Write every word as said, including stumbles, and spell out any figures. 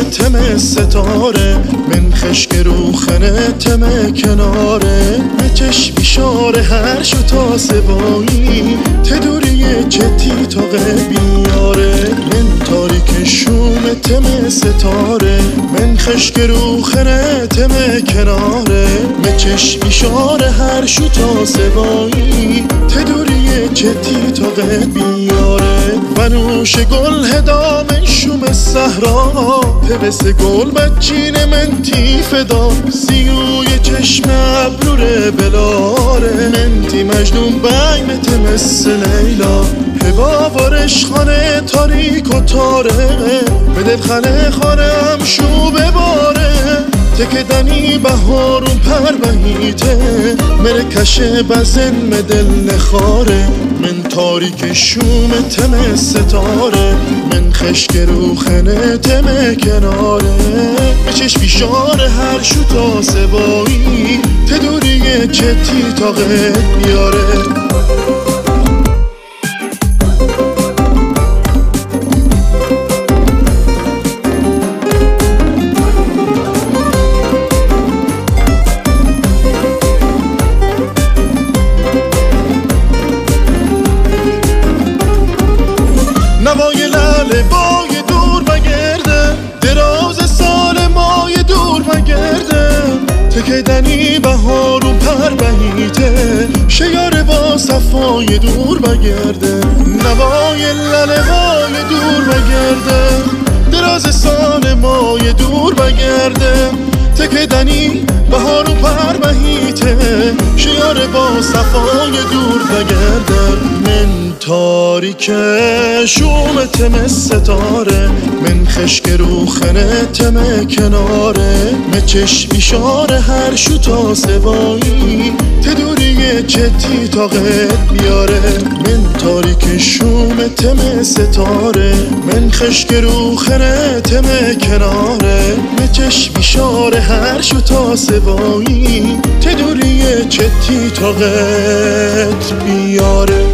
تم ستاره من خشک روخنه تم کناره مچش بیشاره هر شو تا سبایی تدوری جتی تا بیاره من تاریک شوم تم ستاره من خشک روخنه تم کناره مچش بیشاره هر شو تا سبایی تدوری جتی تا بیاره ونوش گل هدا من شوم صحرا پبس گل بچین من تی فدا سیوی چشم ابرور بلاره من تی مجنون بیم تمس لیلا هوا وارش خانه تاریک و تاره به دل خانه خانم شو بباره تکدنی بهارون پر بهیته مره کشه بزن مدل نخاره من تاریک شوم تم ستاره من خشک روخنه تم کناره بچش بیشاره هر شو تا سبایی تدوری جتی تا بیاره نوای لعله بای دور بگرده دراز سال مای دور بگرده تکیدنی بهارون پر بهیته شیاره با صفای دور بگرده نوای لعله بای دور بگرده دراز سال مای دور بگرده تکیدنی بهارون پر بهیته شیاره با صفای دور بگرده من تاریک شوم تم ستاره من خشک روخنه تم کناره مچش بیشاره هر شو تا سوایی تدوری جتی تا بیاره من تاریک شوم تم ستاره من خشک روخنه تم کناره مچش بیشاره هر شو تا سوایی تدوری جتی تا بیاره